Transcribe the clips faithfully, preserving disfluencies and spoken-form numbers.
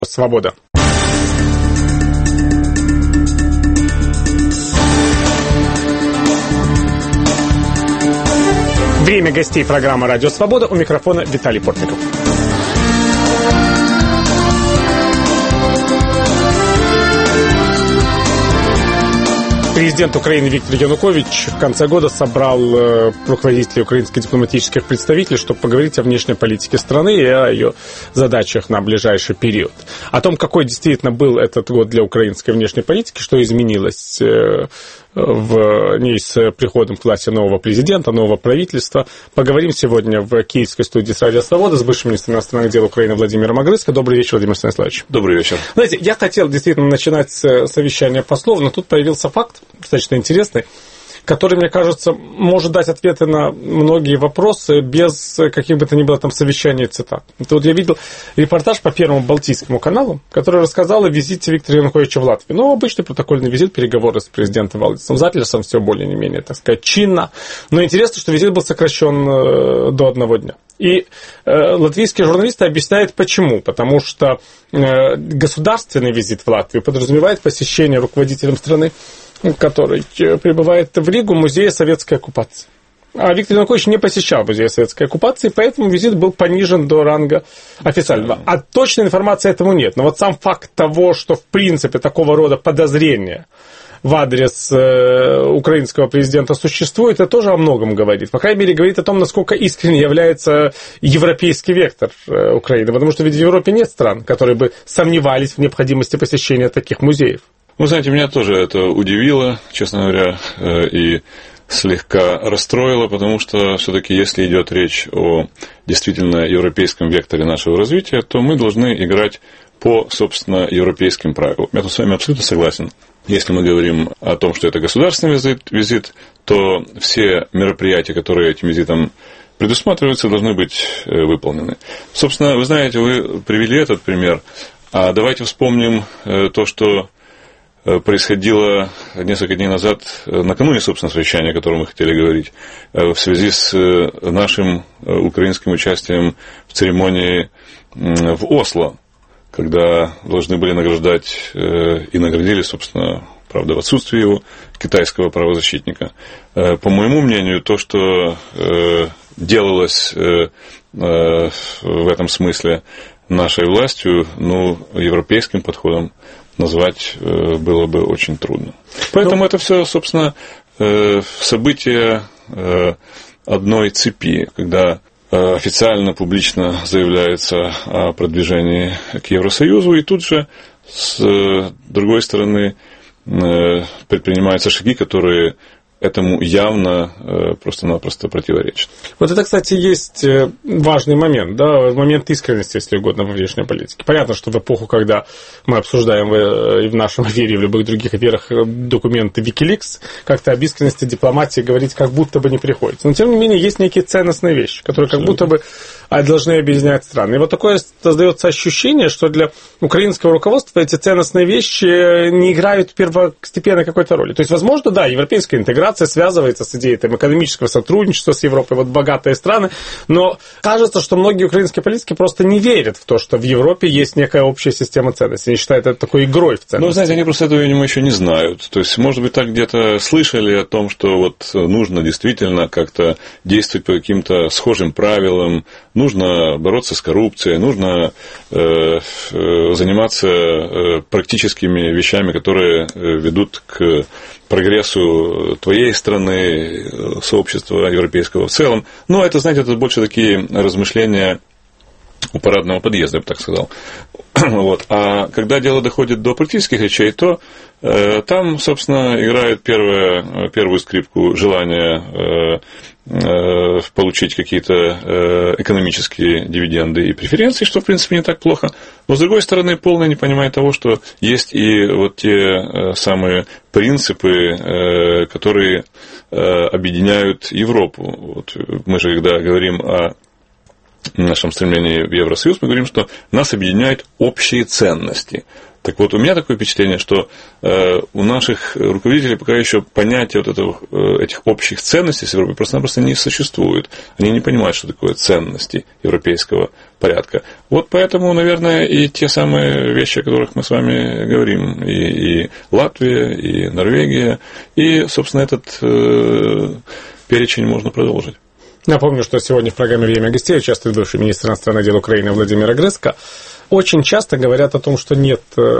Свобода. Время гостей программы «Радио Свобода». У микрофона Виталий Портников. Президент Украины Виктор Янукович в конце года собрал руководителей украинских дипломатических представителей, чтобы поговорить о внешней политике страны и о ее задачах на ближайший период. О том, какой действительно был этот год для украинской внешней политики, что изменилось в ней с приходом к власти нового президента, нового правительства. Поговорим сегодня в киевской студии с «Радио Свобода» с бывшим министром иностранных дел Украины Владимиром Огрызко. Добрый вечер, Владимир Станиславович. Добрый вечер. Знаете, я хотел действительно начинать с совещания послов, но тут появился факт, достаточно интересный, который, мне кажется, может дать ответы на многие вопросы без каких бы то ни было там совещаний и цитат. Это вот я видел репортаж по Первому Балтийскому каналу, который рассказал о визите Виктора Януковича в Латвию. Ну, обычный протокольный визит, переговоры с президентом Валдисом Запилесом, все более не менее, так сказать, чинно. Но интересно, что визит был сокращен до одного дня. И э, латвийские журналисты объясняют, почему. Потому что э, государственный визит в Латвию подразумевает посещение руководителем страны, который прибывает в Ригу, музея советской оккупации. А Виктор Янукович не посещал музей советской оккупации, поэтому визит был понижен до ранга официального. А точной информации этому нет. Но вот сам факт того, что в принципе такого рода подозрения в адрес э, украинского президента существует, это тоже о многом говорит. По крайней мере, говорит о том, насколько искренне является европейский вектор э, Украины. Потому что ведь в Европе нет стран, которые бы сомневались в необходимости посещения таких музеев. Вы знаете, меня тоже это удивило, честно говоря, и слегка расстроило, потому что все-таки, если идет речь о действительно европейском векторе нашего развития, то мы должны играть по, собственно, европейским правилам. Я тут с вами абсолютно согласен. Если мы говорим о том, что это государственный визит, визит, то все мероприятия, которые этим визитом предусматриваются, должны быть выполнены. Собственно, вы знаете, вы привели этот пример, а давайте вспомним то, что происходило несколько дней назад, накануне, собственно, совещания, о котором мы хотели говорить, в связи с нашим украинским участием в церемонии в Осло, когда должны были награждать и наградили, собственно, правда, в отсутствии его, китайского правозащитника. По моему мнению, то, что делалось в этом смысле нашей властью, ну, европейским подходом назвать было бы очень трудно. Поэтому ну, это все, собственно, события одной цепи, когда официально, публично заявляется о продвижении к Евросоюзу, и тут же, с другой стороны, предпринимаются шаги, которые этому явно просто-напросто противоречит. Вот это, кстати, есть важный момент, да, момент искренности, если угодно, во внешней политике. Понятно, что в эпоху, когда мы обсуждаем и в нашем эфире, и в любых других эфирах документы Wikileaks, как-то об искренности дипломатии говорить как будто бы не приходится. Но, тем не менее, есть некие ценностные вещи, которые как будто бы должны объединять страны. И вот такое создается ощущение, что для украинского руководства эти ценностные вещи не играют первостепенной какой-то роли. То есть, возможно, да, европейская интеграция связывается с идеей там, экономического сотрудничества с Европой, вот богатые страны, но кажется, что многие украинские политики просто не верят в то, что в Европе есть некая общая система ценностей. Они считают это такой игрой в ценности. Ну, знаете, они просто этого, видимо, еще не знают. То есть, может быть, так где-то слышали о том, что вот нужно действительно как-то действовать по каким-то схожим правилам, нужно бороться с коррупцией, нужно э, заниматься э, практическими вещами, которые ведут к прогрессу твоей страны, сообщества европейского в целом. Но это, знаете, это больше такие размышления у парадного подъезда, я бы так сказал. Вот. А когда дело доходит до политических речей, то э, там, собственно, играет первое, первую скрипку желание э, э, получить какие-то э, экономические дивиденды и преференции, что, в принципе, не так плохо. Но, с другой стороны, полное непонимание того, что есть и вот те э, самые принципы, э, которые э, объединяют Европу. Вот мы же, когда говорим о в нашем стремлении в Евросоюз, мы говорим, что нас объединяют общие ценности. Так вот, у меня такое впечатление, что э, у наших руководителей пока еще понятия вот этого, э, этих общих ценностей с Европой просто-напросто не существует. Они не понимают, что такое ценности европейского порядка. Вот поэтому, наверное, и те самые вещи, о которых мы с вами говорим, и, и Латвия, и Норвегия, и, собственно, этот э, перечень можно продолжить. Напомню, что сегодня в программе «Время гостей» участвует бывший министр иностранных дел Украины Владимир Огреско. Очень часто говорят о том, что нет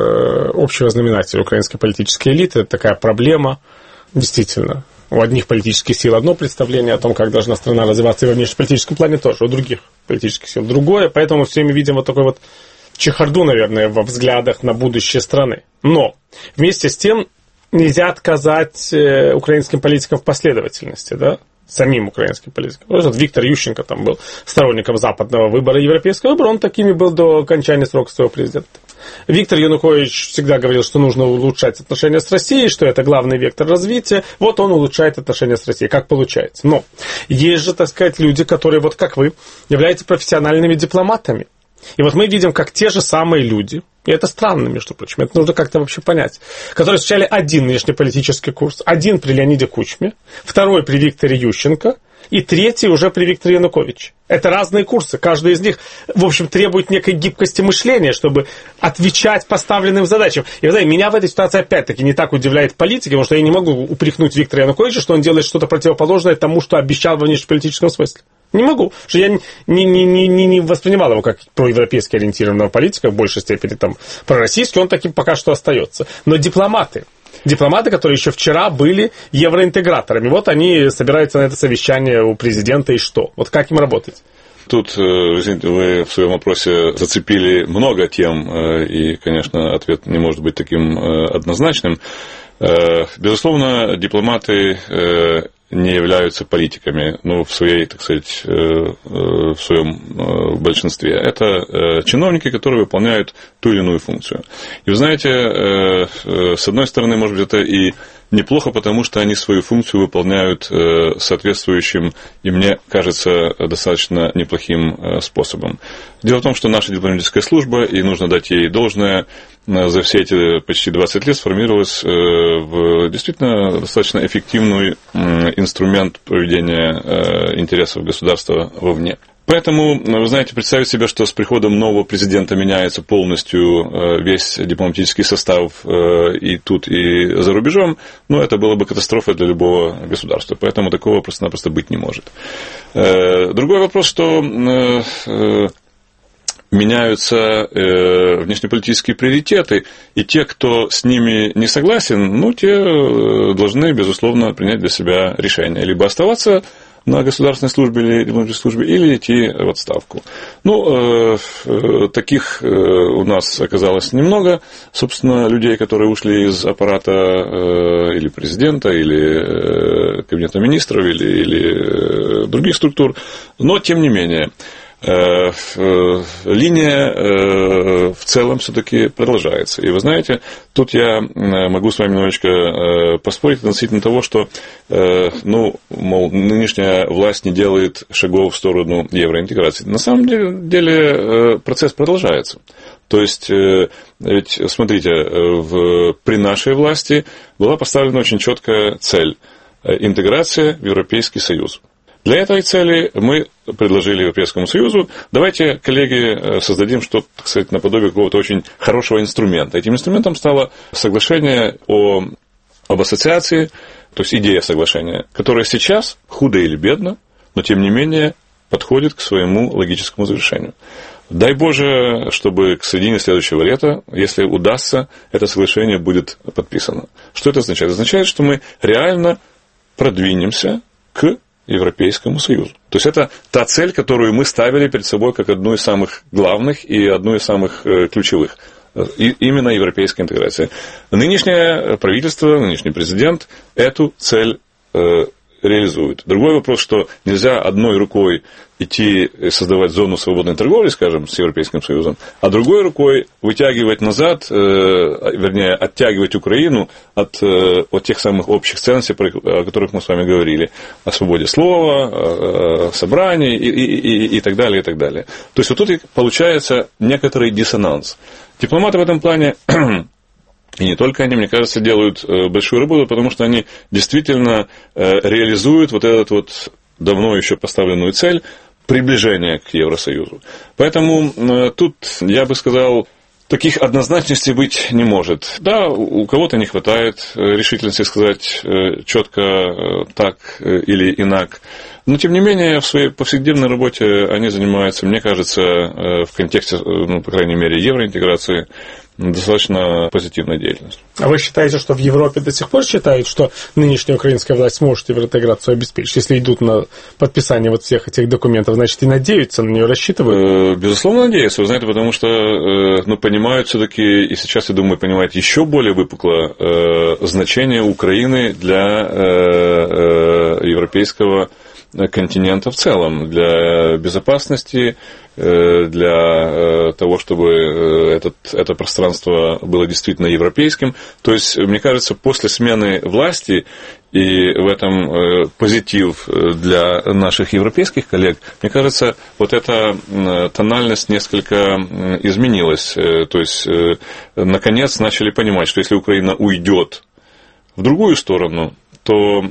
общего знаменателя украинской политической элиты. Это такая проблема. Действительно, у одних политических сил одно представление о том, как должна страна развиваться, и во внешнеполитическом плане тоже. У других политических сил другое. Поэтому все время видим вот такой вот чехарду, наверное, во взглядах на будущее страны. Но вместе с тем нельзя отказать украинским политикам в последовательности, да? Самим украинским политикам. Вот Виктор Ющенко там был сторонником западного выбора, европейского выбора, он такими был до окончания срока своего президента. Виктор Янукович всегда говорил, что нужно улучшать отношения с Россией, что это главный вектор развития. Вот он улучшает отношения с Россией, как получается. Но есть же, так сказать, люди, которые, вот как вы, являются профессиональными дипломатами. И вот мы видим, как те же самые люди, и это странно, между прочим, это нужно как-то вообще понять, которые встречали один внешнеполитический курс, один при Леониде Кучме, второй при Викторе Ющенко, и третий уже при Викторе Януковиче. Это разные курсы, каждый из них, в общем, требует некой гибкости мышления, чтобы отвечать поставленным задачам. И, вы знаете, меня в этой ситуации опять-таки не так удивляет политика, потому что я не могу упрекнуть Виктора Януковича, что он делает что-то противоположное тому, что обещал во внешнеполитическом смысле. Не могу, потому что я не, не, не, не, не воспринимал его как проевропейски ориентированного политика, в большей степени там пророссийский, он таким пока что остается. Но дипломаты, дипломаты, которые еще вчера были евроинтеграторами, вот они собираются на это совещание у президента, и что? Вот как им работать? Тут, извините, вы в своем вопросе зацепили много тем, и, конечно, ответ не может быть таким однозначным. Безусловно, дипломаты не являются политиками, ну, в своей, так сказать, в своем большинстве. Это чиновники, которые выполняют ту или иную функцию. И вы знаете, с одной стороны, может быть, это и неплохо, потому что они свою функцию выполняют соответствующим, и мне кажется, достаточно неплохим способом. Дело в том, что наша дипломатическая служба, и нужно дать ей должное, за все эти почти двадцать лет сформировалась в действительно достаточно эффективный инструмент проведения интересов государства вовне. Поэтому, вы знаете, представить себе, что с приходом нового президента меняется полностью весь дипломатический состав и тут, и за рубежом, ну, это было бы катастрофой для любого государства. Поэтому такого просто-напросто быть не может. Другой вопрос, что меняются внешнеполитические приоритеты, и те, кто с ними не согласен, ну, те должны, безусловно, принять для себя решение. Либо оставаться на государственной службе или дипломатической службе, или идти в отставку. Ну, э, таких э, у нас оказалось немного, собственно, людей, которые ушли из аппарата э, или президента, или э, кабинета министров, или, или э, других структур, но, тем не менее, линия в целом все-таки продолжается. И вы знаете, тут я могу с вами немножечко поспорить относительно того, что, ну, мол, нынешняя власть не делает шагов в сторону евроинтеграции. На самом деле процесс продолжается. То есть, ведь, смотрите, в, при нашей власти была поставлена очень четкая цель – интеграция в Европейский Союз. Для этой цели мы предложили Европейскому Союзу, давайте, коллеги, создадим что-то, так сказать, наподобие какого-то очень хорошего инструмента. Этим инструментом стало соглашение о, об ассоциации, то есть идея соглашения, которая сейчас, худо или бедно, но тем не менее подходит к своему логическому завершению. Дай Боже, чтобы к середине следующего лета, если удастся, это соглашение будет подписано. Что это означает? Это означает, что мы реально продвинемся к Европейскому Союзу. То есть это та цель, которую мы ставили перед собой как одну из самых главных и одну из самых ключевых. И именно европейская интеграция. Нынешнее правительство, нынешний президент эту цель реализуют. Другой вопрос, что нельзя одной рукой идти создавать зону свободной торговли, скажем, с Европейским Союзом, а другой рукой вытягивать назад, э, вернее, оттягивать Украину от, э, от тех самых общих ценностей, о которых мы с вами говорили, о свободе слова, о собрании и, и, и, и так далее, и так далее. То есть вот тут получается некоторый диссонанс. Дипломаты в этом плане, и не только они, мне кажется, делают большую работу, потому что они действительно реализуют вот эту вот давно еще поставленную цель приближения к Евросоюзу. Поэтому тут, я бы сказал, таких однозначностей быть не может. Да, у кого-то не хватает решительности сказать четко так или инак. Но, тем не менее, в своей повседневной работе они занимаются, мне кажется, в контексте, ну, по крайней мере, евроинтеграции, достаточно позитивной деятельностью. А вы считаете, что в Европе до сих пор считают, что нынешняя украинская власть сможет евроинтеграцию обеспечить? Если идут на подписание вот всех этих документов, значит, и надеются на нее, рассчитывают? Безусловно, надеются, вы знаете, потому что, ну, понимают все-таки, и сейчас, я думаю, понимают еще более выпукло значение Украины для европейского континента в целом, для безопасности, для того, чтобы этот, это пространство было действительно европейским. То есть, мне кажется, после смены власти, и в этом позитив для наших европейских коллег, мне кажется, вот эта тональность несколько изменилась. То есть, наконец начали понимать, что если Украина уйдет в другую сторону, то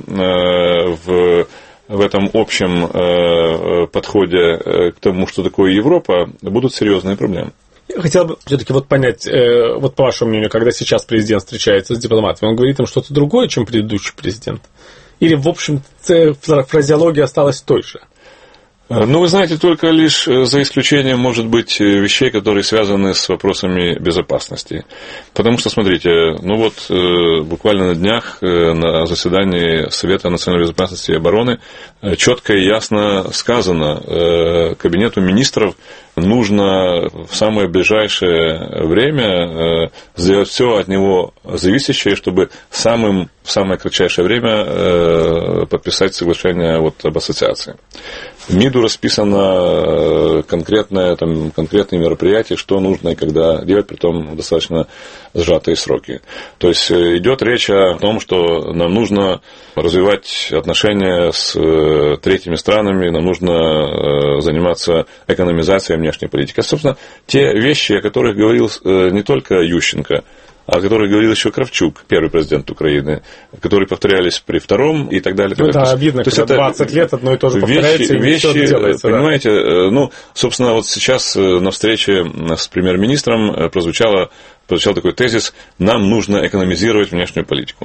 в в этом общем э, подходе к тому, что такое Европа, будут серьезные проблемы. Я хотел бы все-таки вот понять, э, вот по вашему мнению, когда сейчас президент встречается с дипломатами, он говорит им что-то другое, чем предыдущий президент? Или, в общем, фразеология осталась той же? Ну, вы знаете, только лишь за исключением, может быть, вещей, которые связаны с вопросами безопасности. Потому что, смотрите, ну вот буквально на днях на заседании Совета национальной безопасности и обороны четко и ясно сказано, Кабинету министров нужно в самое ближайшее время сделать все от него зависящее, чтобы самым, в самое кратчайшее время подписать соглашение вот об ассоциации. МИДу расписано конкретное, там, конкретные мероприятия, что нужно и когда делать, притом в достаточно сжатые сроки. То есть идет речь о том, что нам нужно развивать отношения с третьими странами, нам нужно заниматься экономизацией внешней политики. А, собственно, те вещи, о которых говорил не только Ющенко, о которых говорил еще Кравчук, первый президент Украины, которые повторялись при втором и так далее. Ну да, обидно, когда двадцать лет одно и то же повторяется, вещи, и все делается. Понимаете, да. Ну, собственно, вот сейчас на встрече с премьер-министром прозвучало, прозвучал такой тезис: нам нужно экономизировать внешнюю политику.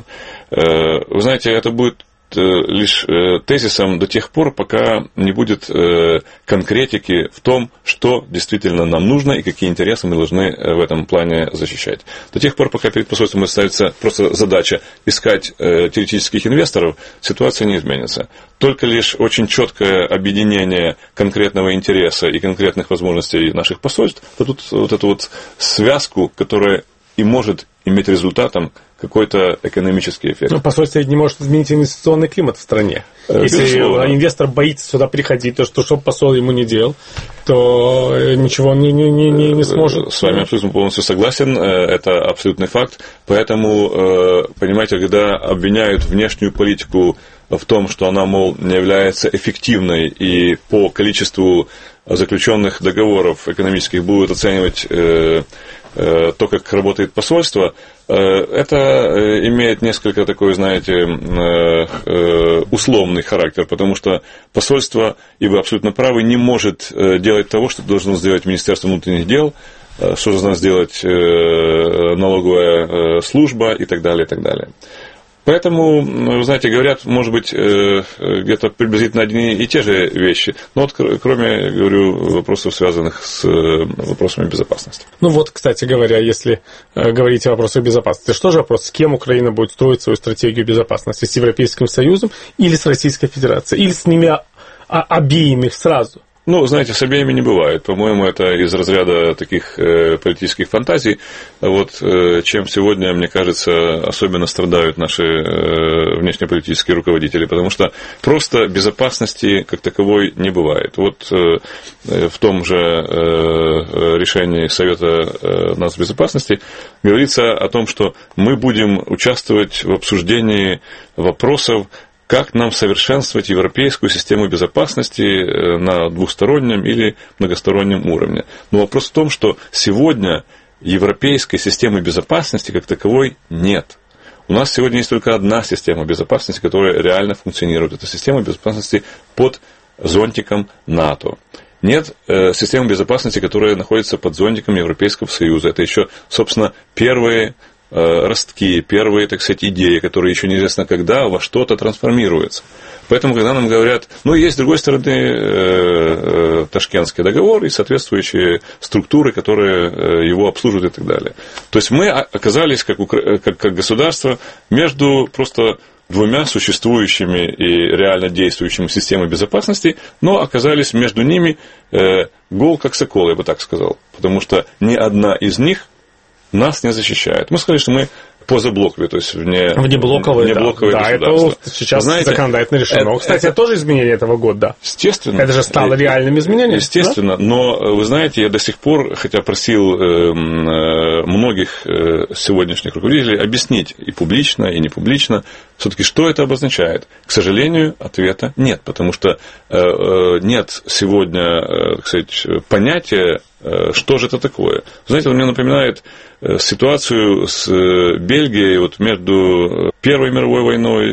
Вы знаете, это будет лишь тезисом до тех пор, пока не будет конкретики в том, что действительно нам нужно и какие интересы мы должны в этом плане защищать. До тех пор, пока перед посольством ставится просто задача искать теоретических инвесторов, ситуация не изменится. Только лишь очень четкое объединение конкретного интереса и конкретных возможностей наших посольств дадут вот эту вот связку, которая и может иметь результатом какой-то экономический эффект. Ну, посольство не может изменить инвестиционный климат в стране. Если Безусловно. Инвестор боится сюда приходить, то что, что посол ему не делал, то ничего он не, не, не, не сможет. С вами абсолютно полностью согласен, это абсолютный факт. Поэтому, понимаете, когда обвиняют внешнюю политику в том, что она, мол, не является эффективной и по количеству заключенных договоров экономических будут оценивать то, как работает посольство, это имеет несколько такой, знаете, условный характер, потому что посольство, и вы абсолютно правы, не может делать того, что должно сделать Министерство внутренних дел, что должна сделать налоговая служба и так далее, и так далее. Поэтому, вы знаете, говорят, может быть, где-то приблизительно одни и те же вещи, но вот кроме, говорю, вопросов, связанных с вопросами безопасности. Ну вот, кстати говоря, если говорить о вопросах безопасности, что же вопрос, с кем Украина будет строить свою стратегию безопасности? С Европейским Союзом или с Российской Федерацией? Или с ними обеими сразу? Ну, знаете, с обеими не бывает. По-моему, это из разряда таких э, политических фантазий. Вот э, чем сегодня, мне кажется, особенно страдают наши э, внешнеполитические руководители, потому что просто безопасности как таковой не бывает. Вот э, в том же э, решении Совета э, нацбезопасности говорится о том, что мы будем участвовать в обсуждении вопросов, как нам совершенствовать европейскую систему безопасности на двухстороннем или многостороннем уровне. Но вопрос в том, что сегодня европейской системы безопасности как таковой нет. У нас сегодня есть только одна система безопасности, которая реально функционирует. Это система безопасности под зонтиком НАТО. Нет э, системы безопасности, которая находится под зонтиком Европейского Союза. Это еще, собственно, первые ростки, первые, так сказать, идеи, которые еще неизвестно когда во что-то трансформируются. Поэтому, когда нам говорят, ну, есть, с другой стороны, Ташкентский договор и соответствующие структуры, которые его обслуживают и так далее. То есть мы оказались, как, как, как государство, между просто двумя существующими и реально действующими системами безопасности, но оказались между ними гол как сокол, я бы так сказал. Потому что ни одна из них нас не защищает. Мы сказали, что мы позаблоковые, то есть вне, внеблоковые, внеблоковые да, государства. Да, это сейчас знаете, законодательно решено. Это, Кстати, это тоже изменение этого года, да. Естественно. Это же стало реальным изменением. Естественно, да? Но, вы знаете, я до сих пор, хотя просил э, многих э, сегодняшних руководителей объяснить и публично, и не публично, все-таки, что это обозначает. К сожалению, ответа нет, потому что э, э, нет сегодня, э, так сказать, понятия, э, что же это такое. Знаете, он мне напоминает э, ситуацию с э, Бельгией вот между Первой мировой войной,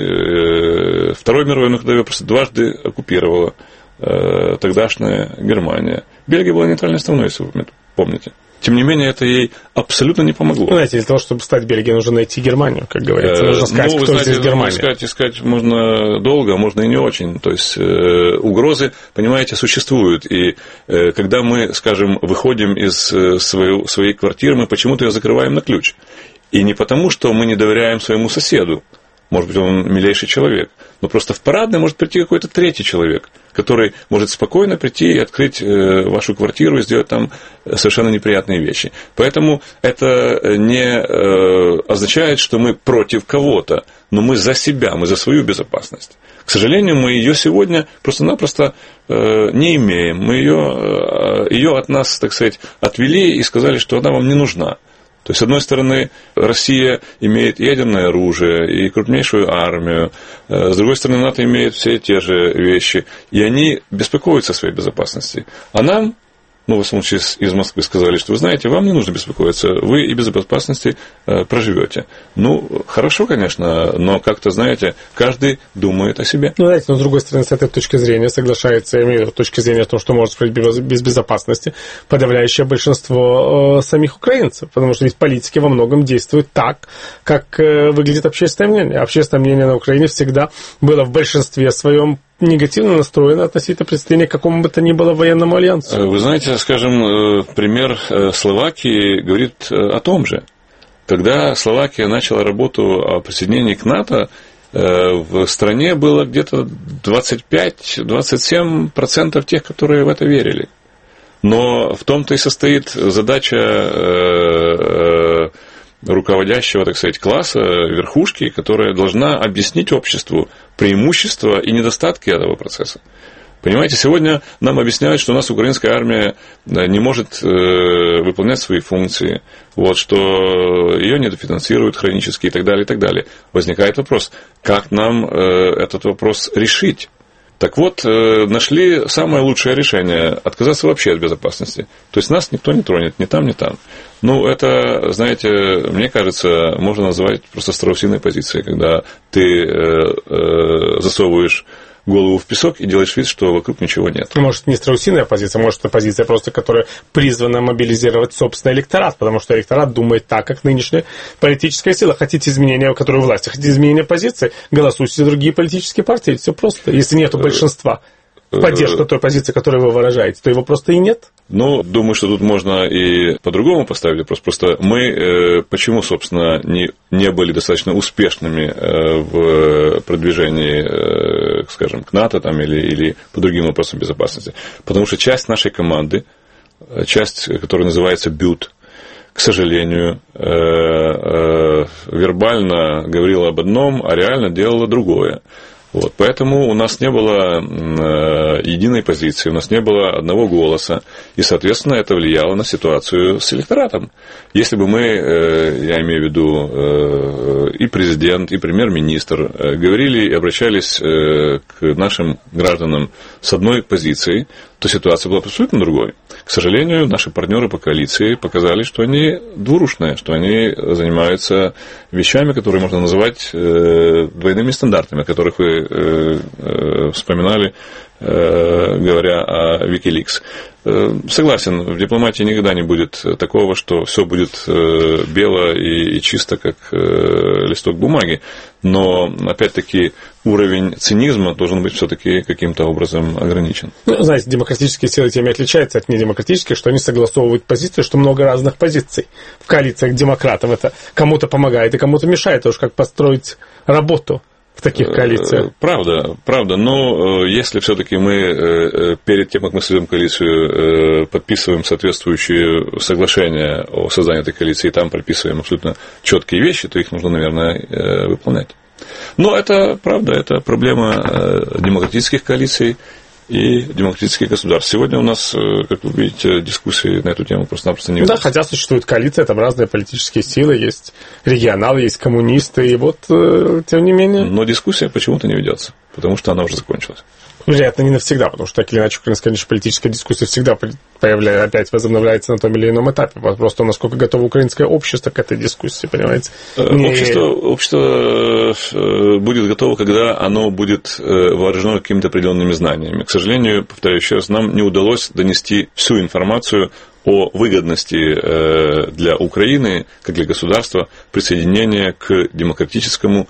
э, Второй мировой войной, когда ее просто дважды оккупировала э, тогдашняя Германия. Бельгия была нейтральной страной, если вы помните. Тем не менее, это ей абсолютно не помогло. Ну, знаете, для того, чтобы стать Бельгией, нужно найти Германию, как говорится. Нужно сказать, ну, вы кто знаете, здесь Германия. Искать, искать можно долго, можно и не очень. То есть, э, угрозы, понимаете, существуют. И э, когда мы, скажем, выходим из э, своей, своей квартиры, мы почему-то ее закрываем на ключ. И не потому, что мы не доверяем своему соседу. Может быть, он милейший человек. Но просто в парадной может прийти какой-то третий человек, который может спокойно прийти и открыть вашу квартиру и сделать там совершенно неприятные вещи. Поэтому это не означает, что мы против кого-то, но мы за себя, мы за свою безопасность. К сожалению, мы ее сегодня просто-напросто не имеем. Мы ее, ее от нас, так сказать, отвели и сказали, что она вам не нужна. То есть, с одной стороны, Россия имеет ядерное оружие и крупнейшую армию, с другой стороны, НАТО имеет все те же вещи, и они беспокоятся о своей безопасности. А нам, ну, в основном, из Москвы сказали, что, вы знаете, вам не нужно беспокоиться, вы и без безопасности проживете. Ну, хорошо, конечно, но как-то, знаете, каждый думает о себе. Ну, знаете, но с другой стороны, с этой точки зрения соглашается, я имею в виду точки зрения о том, что может быть без безопасности, подавляющее большинство э, самих украинцев, потому что ведь политики во многом действуют так, как э, выглядит общественное мнение. Общественное мнение на Украине всегда было в большинстве своем негативно настроено относительно присоединения к какому бы то ни было военному альянсу. Вы знаете, скажем, пример Словакии говорит о том же. Когда Словакия начала работу о присоединении к НАТО, в стране было где-то двадцать пять - двадцать семь процентов тех, которые в это верили. Но в том-то и состоит задача руководящего, так сказать, класса, верхушки, которая должна объяснить обществу преимущества и недостатки этого процесса. Понимаете, сегодня нам объясняют, что у нас украинская армия не может выполнять свои функции, вот, что ее недофинансируют хронически и так далее, и так далее. Возникает вопрос, как нам этот вопрос решить? Так вот, нашли самое лучшее решение – отказаться вообще от безопасности. То есть, нас никто не тронет, ни там, ни там. Ну, это, знаете, мне кажется, можно назвать просто страусиной позицией, когда ты засовываешь голову в песок и делаешь вид, что вокруг ничего нет. Может, не страусиная позиция, может, это позиция просто, которая призвана мобилизировать собственный электорат, потому что электорат думает так, как нынешняя политическая сила. Хотите изменения, которые у власти, хотите изменения позиции, голосуйте за другие политические партии. Все просто. Если нет большинства в поддержку той позиции, которую вы выражаете, то его просто и нет. Ну, думаю, что тут можно и по-другому поставить вопрос. Просто мы э, почему, собственно, не, не были достаточно успешными э, в продвижении, э, скажем, к НАТО там, или, или по другим вопросам безопасности? Потому что часть нашей команды, часть, которая называется БЮТ, к сожалению, э, э, вербально говорила об одном, а реально делала другое. Вот, поэтому у нас не было э, единой позиции, у нас не было одного голоса, и, соответственно, это влияло на ситуацию с электоратом. Если бы мы, э, я имею в виду э, и президент, и премьер-министр, э, говорили и обращались э, к нашим гражданам с одной позицией, то ситуация была абсолютно другой. К сожалению, наши партнеры по коалиции показали, что они двурушные, что они занимаются вещами, которые можно называть э, двойными стандартами, о которых вы э, э, вспоминали, э, говоря о Wikileaks. Э, согласен, в дипломатии никогда не будет такого, что все будет э, бело и, и чисто, как э, листок бумаги. Но, опять-таки, уровень цинизма должен быть все-таки каким-то образом ограничен. Ну, знаете, демократические силы тем и отличаются от недемократических, что они согласовывают позиции, что много разных позиций в коалициях демократов. Это кому-то помогает и кому-то мешает. Это уж как построить работу в таких коалициях. Правда, правда. Но если все-таки мы перед тем, как мы создаем коалицию, подписываем соответствующие соглашения о создании этой коалиции, и там прописываем абсолютно четкие вещи, то их нужно, наверное, выполнять. Но это, правда, это проблема демократических коалиций и демократических государств. Сегодня у нас, как вы видите, дискуссии на эту тему просто-напросто не ведутся. Да, хотя существуют коалиции, там разные политические силы, есть регионалы, есть коммунисты, и вот, тем не менее... Но дискуссия почему-то не ведется, потому что она уже закончилась. Вероятно, не навсегда, потому что так или иначе, конечно, политическая дискуссия всегда появляется, опять возобновляется на том или ином этапе. Вопрос то, насколько готово украинское общество к этой дискуссии, понимаете? Общество, общество будет готово, когда оно будет вооружено какими-то определенными знаниями. К сожалению, повторяю еще раз, нам не удалось донести всю информацию о выгодности для Украины, как для государства, присоединения к демократическому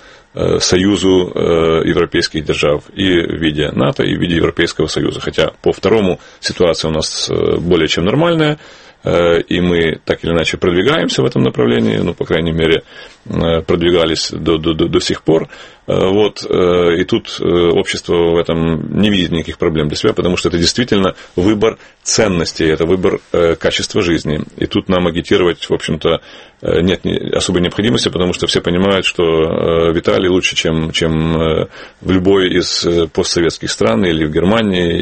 союзу европейских держав и в виде НАТО, и в виде Европейского союза. Хотя по второму ситуация у нас более чем нормальная, и мы так или иначе продвигаемся в этом направлении, ну, по крайней мере, продвигались до, до, до сих пор. Вот, и тут общество в этом не видит никаких проблем для себя, потому что это действительно выбор ценностей, это выбор качества жизни. И тут нам агитировать, в общем-то, нет особой необходимости, потому что все понимают, что в Италии лучше, чем, чем в любой из постсоветских стран, или в Германии,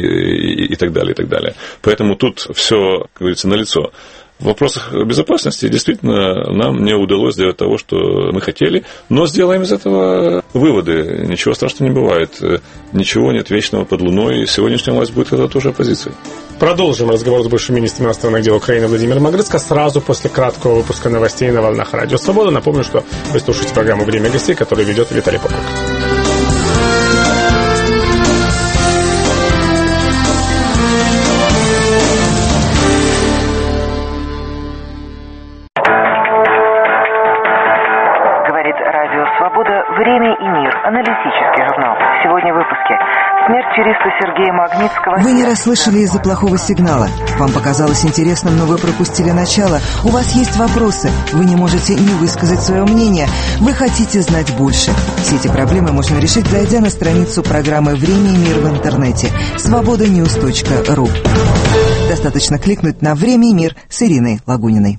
и, и, и так далее, и так далее. Поэтому тут все, как говорится, налицо. В вопросах безопасности действительно нам не удалось сделать того, что мы хотели, но сделаем из этого выводы. Ничего страшного не бывает. Ничего нет вечного под луной. Сегодняшняя власть будет когда тоже оппозицией. Продолжим разговор с бывшим министром иностранных дел Украины Владимиром Магрыцко сразу после краткого выпуска новостей на волнах Радио Свобода. Напомню, что вы слушаете программу «Время гостей», которую ведет Виталий Попок. «Время и мир». Аналитический журнал. Сегодня в выпуске. Смерть юриста Сергея Магнитского. Вы не расслышали из-за плохого сигнала. Вам показалось интересным, но вы пропустили начало. У вас есть вопросы. Вы не можете не высказать свое мнение. Вы хотите знать больше. Все эти проблемы можно решить, зайдя на страницу программы «Время и мир» в интернете. свобода ньюс точка ру. Достаточно кликнуть на «Время и мир» с Ириной Лагуниной.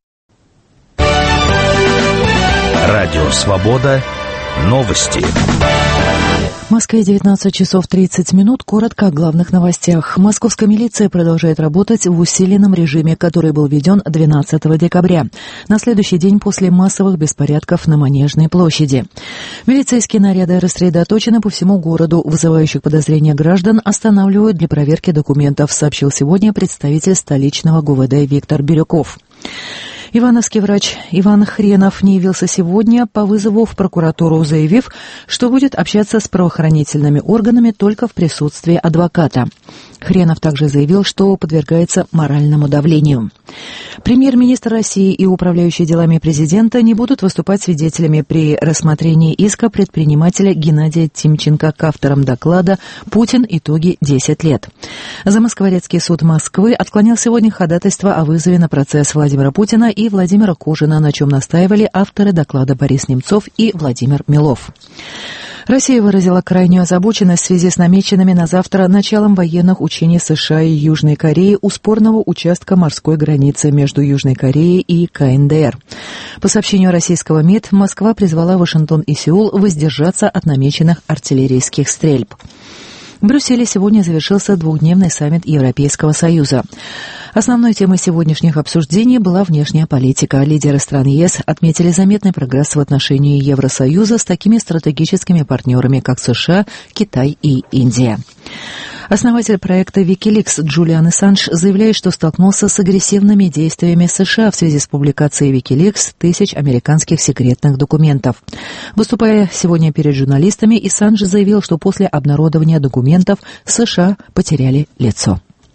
Радио «Свобода». Новости. В Москве девятнадцать часов тридцать минут. Коротко о главных новостях. Московская милиция продолжает работать в усиленном режиме, который был введен двенадцатого декабря, на следующий день после массовых беспорядков на Манежной площади. Милицейские наряды рассредоточены по всему городу. Вызывающих подозрения граждан останавливают для проверки документов, сообщил сегодня представитель столичного ГУВД Виктор Бирюков. Ивановский врач Иван Хренов не явился сегодня по вызову в прокуратуру, заявив, что будет общаться с правоохранительными органами только в присутствии адвоката. Хренов также заявил, что подвергается моральному давлению. Премьер-министр России и управляющий делами президента не будут выступать свидетелями при рассмотрении иска предпринимателя Геннадия Тимченко к авторам доклада «Путин. Итоги десять лет». Замоскворецкий суд Москвы отклонил сегодня ходатайство о вызове на процесс Владимира Путина и Владимира Кожина, на чем настаивали авторы доклада Борис Немцов и Владимир Милов. Россия выразила крайнюю озабоченность в связи с намеченными на завтра началом военных учений США и Южной Кореи у спорного участка морской границы между Южной Кореей и КНДР. По сообщению российского МИД, Москва призвала Вашингтон и Сеул воздержаться от намеченных артиллерийских стрельб. В Брюсселе сегодня завершился двухдневный саммит Европейского Союза. Основной темой сегодняшних обсуждений была внешняя политика. Лидеры стран ЕС отметили заметный прогресс в отношении Евросоюза с такими стратегическими партнерами, как США, Китай и Индия. Основатель проекта Wikileaks Джулиан Ассанж заявляет, что столкнулся с агрессивными действиями США в связи с публикацией Wikileaks тысяч американских секретных документов. Выступая сегодня перед журналистами, Ассанж заявил, что после обнародования документов США потеряли лицо.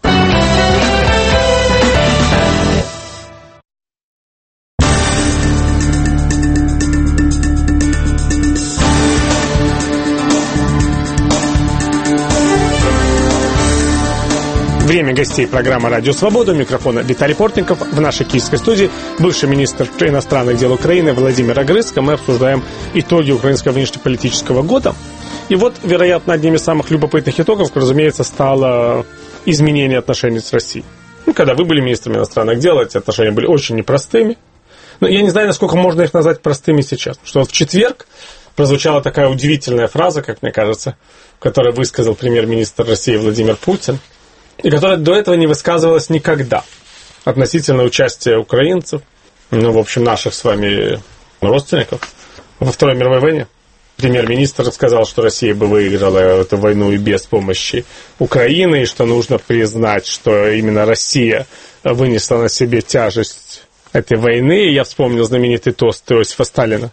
Время гостей программы «Радио Свобода». У микрофона Виталий Портников. В нашей киевской студии бывший министр иностранных дел Украины Владимир Огрызко. Мы обсуждаем итоги украинского внешнеполитического года. И вот, вероятно, одним из самых любопытных итогов, разумеется, стало изменение отношений с Россией. Ну, когда вы были министром иностранных дел, эти отношения были очень непростыми. Но я не знаю, насколько можно их назвать простыми сейчас. Что вот в четверг прозвучала такая удивительная фраза, как мне кажется, которую высказал премьер-министр России Владимир Путин, и которая до этого не высказывалась никогда относительно участия украинцев, ну, в общем, наших с вами родственников во Второй мировой войне. Премьер-министр сказал, что Россия бы выиграла эту войну и без помощи Украины, и что нужно признать, что именно Россия вынесла на себе тяжесть этой войны. И я вспомнил знаменитый тост Иосифа Сталина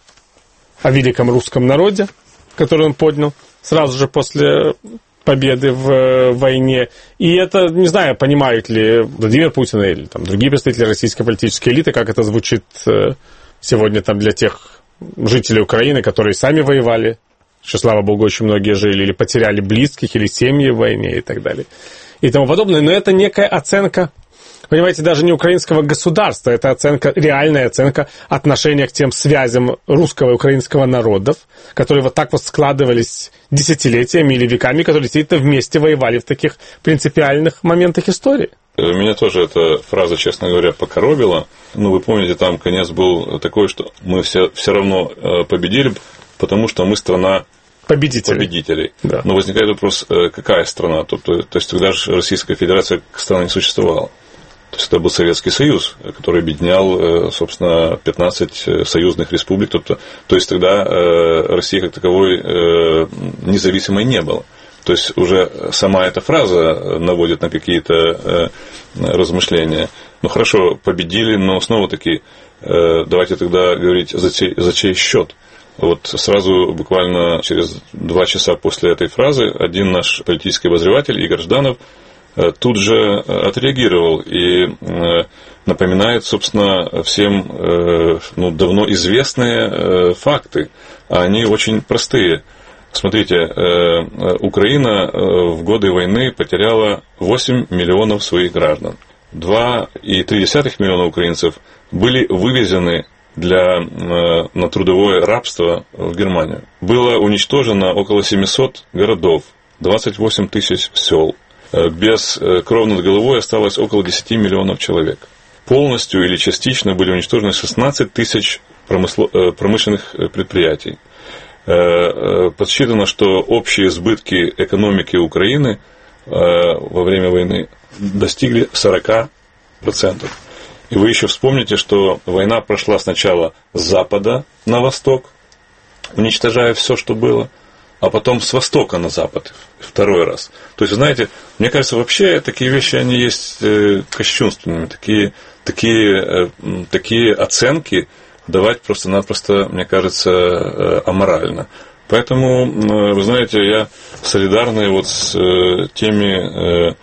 о великом русском народе, который он поднял сразу же после победы в войне. И это, не знаю, понимают ли Владимир Путин или там, другие представители российской политической элиты, как это звучит сегодня там, для тех жителей Украины, которые сами воевали, еще, слава богу, очень многие жили, или потеряли близких, или семьи в войне и так далее, и тому подобное. Но это некая оценка, понимаете, даже не украинского государства, это оценка, реальная оценка отношения к тем связям русского и украинского народов, которые вот так вот складывались десятилетиями или веками, которые действительно вместе воевали в таких принципиальных моментах истории. Меня тоже эта фраза, честно говоря, покоробила. Ну, вы помните, там конец был такой, что мы все, все равно победили, потому что мы страна победителей. победителей. Да. Но возникает вопрос, какая страна? То, то, то есть тогда же Российская Федерация как страна не существовала. То есть это был Советский Союз, который объединял, собственно, пятнадцать союзных республик. То, то есть тогда России как таковой независимой не было. То есть уже сама эта фраза наводит на какие-то размышления. Ну хорошо, победили, но снова-таки давайте тогда говорить, за чей, за чей счет. Вот сразу, буквально через два часа после этой фразы, один наш политический обозреватель, Игорь Жданов, тут же отреагировал и напоминает, собственно, всем ну, давно известные факты, а они очень простые. Смотрите, Украина в годы войны потеряла восемь миллионов своих граждан. два целых три десятых миллиона украинцев были вывезены для, на трудовое рабство в Германию. Было уничтожено около семьсот городов, двадцать восемь тысяч сел. Без крова над головой осталось около десять миллионов человек. Полностью или частично были уничтожены шестнадцать тысяч промышленных предприятий. Подсчитано, что общие сбытки экономики Украины во время войны достигли сорок процентов. И вы еще вспомните, что война прошла сначала с запада на восток, уничтожая все, что было, а потом с востока на запад второй раз. То есть, знаете, мне кажется, вообще такие вещи, они есть кощунственными, такие, такие, такие оценки давать просто-напросто, мне кажется, аморально. Поэтому, вы знаете, я солидарный вот с теми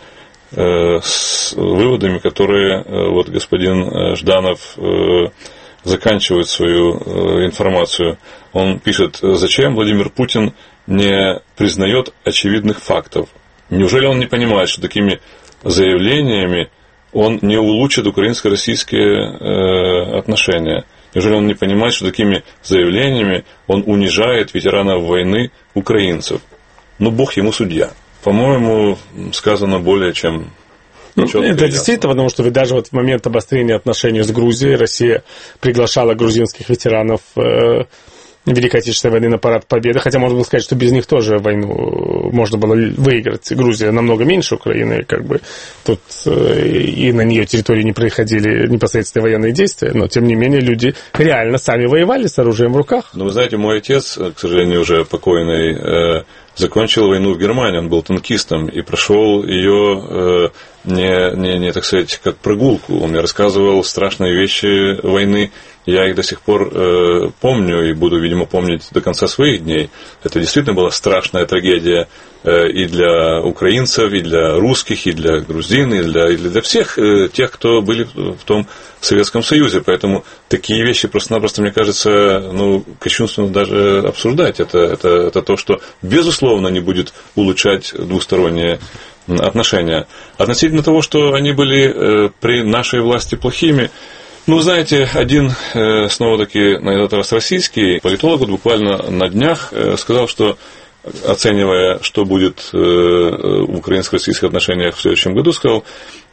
с выводами, которые вот господин Жданов заканчивает свою информацию. Он пишет: зачем Владимир Путин не признает очевидных фактов? Неужели он не понимает, что такими заявлениями он не улучшит украинско-российские отношения? Неужели он не понимает, что такими заявлениями он унижает ветеранов войны украинцев? Ну, Бог ему судья. По-моему, сказано более чем... Ну, это действительно, потому что ведь даже вот в момент обострения отношений с Грузией Россия приглашала грузинских ветеранов э, Великой Отечественной войны на парад Победы, хотя можно было сказать, что без них тоже войну можно было выиграть. Грузия намного меньше Украины, как бы тут э, и на нее территории не происходили непосредственные военные действия, но тем не менее люди реально сами воевали с оружием в руках. Ну, вы знаете, мой отец, к сожалению, уже покойный, э, закончил войну в Германии, он был танкистом и прошел ее э, не, не, не, так сказать, как прогулку. Он мне рассказывал страшные вещи войны. Я их до сих пор э, помню и буду, видимо, помнить до конца своих дней. Это действительно была страшная трагедия э, и для украинцев, и для русских, и для грузин, и для, и для всех э, тех, кто были в том Советском Союзе. Поэтому такие вещи просто-напросто, мне кажется, ну, кощунственно даже обсуждать. Это, это, это то, что, безусловно, не будет улучшать двусторонние отношения. Относительно того, что они были э, при нашей власти плохими, ну, знаете, один, снова-таки, на этот раз российский политолог буквально на днях сказал, что, оценивая, что будет в украинско-российских отношениях в следующем году, сказал,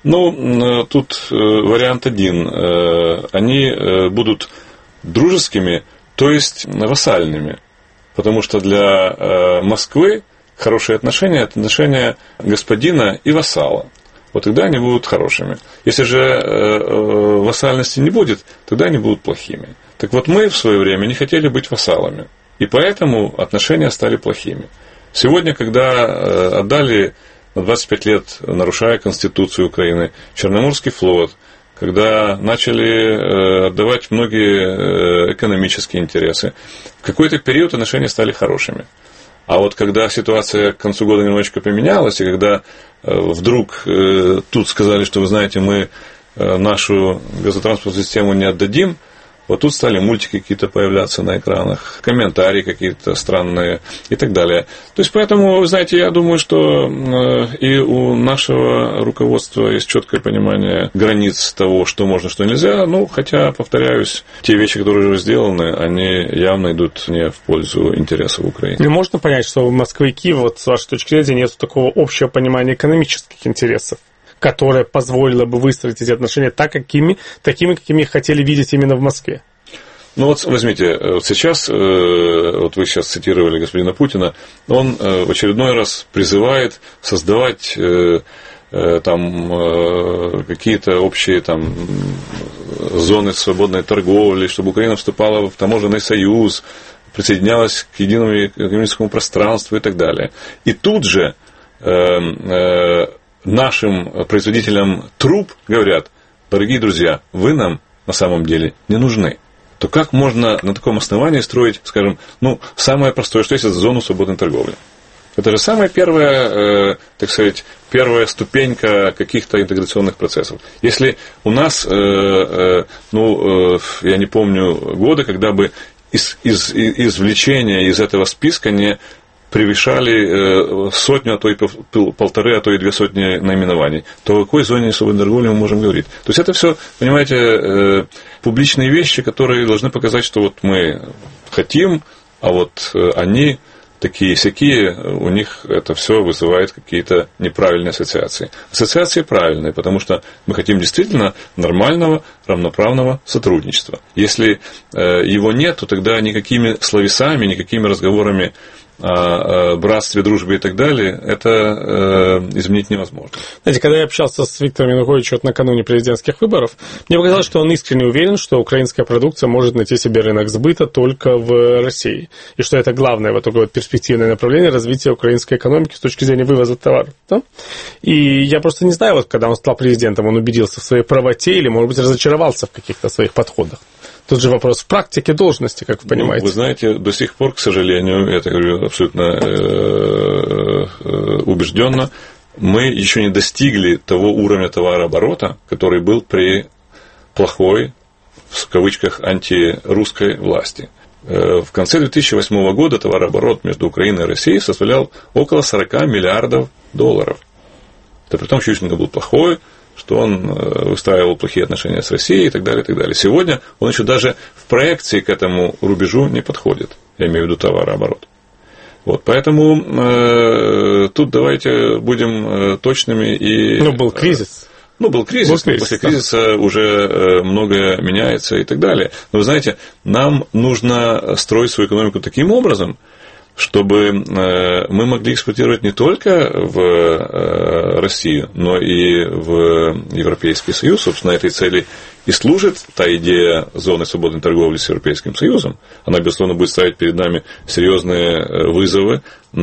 ну, тут вариант один, они будут дружескими, то есть вассальными, потому что для Москвы хорошие отношения – это отношения господина и вассала. Вот тогда они будут хорошими. Если же э, вассальности не будет, тогда они будут плохими. Так вот, мы в свое время не хотели быть вассалами, и поэтому отношения стали плохими. Сегодня, когда э, отдали на двадцать пять лет, нарушая Конституцию Украины, Черноморский флот, когда начали э, отдавать многие э, экономические интересы, в какой-то период отношения стали хорошими. А вот когда ситуация к концу года немножечко поменялась, и когда э, вдруг э, тут сказали, что, вы знаете, мы э, нашу газотранспортную систему не отдадим, вот тут стали мультики какие-то появляться на экранах, комментарии какие-то странные и так далее. То есть, поэтому, вы знаете, я думаю, что э, и у нашего руководства есть четкое понимание границ того, что можно, что нельзя. Ну, хотя, повторяюсь, те вещи, которые уже сделаны, они явно идут не в пользу интересов Украины. И можно понять, что в Москве и Киеве, вот с вашей точки зрения, нет такого общего понимания экономических интересов, которая позволила бы выстроить эти отношения так, какими, такими, какими их хотели видеть именно в Москве. Ну вот возьмите, вот сейчас, вот вы сейчас цитировали господина Путина, он в очередной раз призывает создавать там какие-то общие там зоны свободной торговли, чтобы Украина вступала в таможенный союз, присоединялась к единому экономическому пространству и так далее. И тут же нашим производителям труб говорят: дорогие друзья, вы нам на самом деле не нужны. То как можно на таком основании строить, скажем, ну, самое простое, что есть, это зону свободной торговли? Это же самая первая, э, так сказать, первая ступенька каких-то интеграционных процессов. Если у нас, э, э, ну, э, я не помню года, когда бы из, из, извлечения из этого списка не превышали сотню, а то и полторы, а то и две сотни наименований, то о какой зоне свободной торговли мы можем говорить? То есть это все, понимаете, публичные вещи, которые должны показать, что вот мы хотим, а вот они такие-сякие, у них это все вызывает какие-то неправильные ассоциации. Ассоциации правильные, потому что мы хотим действительно нормального, равноправного сотрудничества. Если его нет, то тогда никакими словесами, никакими разговорами о братстве, дружбе и так далее, это э, изменить невозможно. Знаете, когда я общался с Виктором Януковичем накануне президентских выборов, мне показалось, что он искренне уверен, что украинская продукция может найти себе рынок сбыта только в России. И что это главное вот такое вот перспективное направление развития украинской экономики с точки зрения вывоза товаров. Да? И я просто не знаю, вот когда он стал президентом, он убедился в своей правоте или, может быть, разочаровался в каких-то своих подходах. Тут же вопрос в практике должности, как вы понимаете. Ну, вы знаете, до сих пор, к сожалению, я это говорю абсолютно убежденно, мы еще не достигли того уровня товарооборота, который был при плохой, в кавычках, антирусской власти. В конце две тысячи восьмого года товарооборот между Украиной и Россией составлял около сорок миллиардов долларов. Это при том, что Ющенко был плохой, что он выстраивал плохие отношения с Россией и так далее, и так далее. Сегодня он еще даже в проекции к этому рубежу не подходит. Я имею в виду товарооборот. Вот, поэтому э, тут давайте будем э, точными и... Ну, был кризис. Ну, был кризис, был кризис. После кризиса уже многое меняется и так далее. Но вы знаете, нам нужно строить свою экономику таким образом, чтобы мы могли экспортировать не только в Россию, но и в Европейский Союз. Собственно, этой цели и служит та идея зоны свободной торговли с Европейским Союзом. Она, безусловно, будет ставить перед нами серьезные вызовы,